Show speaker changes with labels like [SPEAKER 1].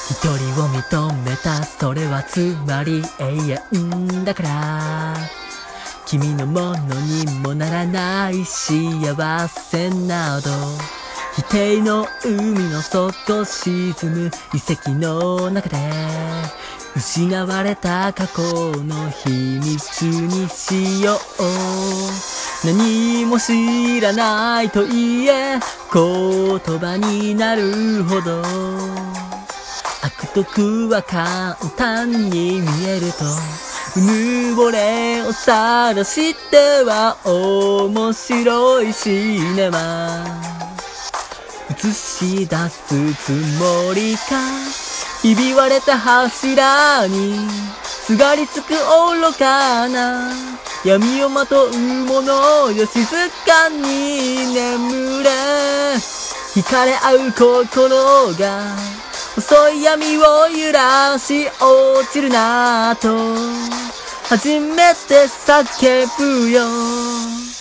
[SPEAKER 1] 一人を認めた、それはつまり永遠だから。君のものにもならない幸せなど、否定の海の底沈む遺跡の中で、失われた過去の秘密にしよう。何も知らないと言え言葉になるほど、悪徳は簡単に見えると、うぬぼれを晒しては面白いシネマ映し出すつもりか、ひび割れた柱にすがりつく愚かな闇をまとうものよ、静かに眠れ。惹かれ合う心が細い闇を揺らし落ちるなと初めて叫ぶよ。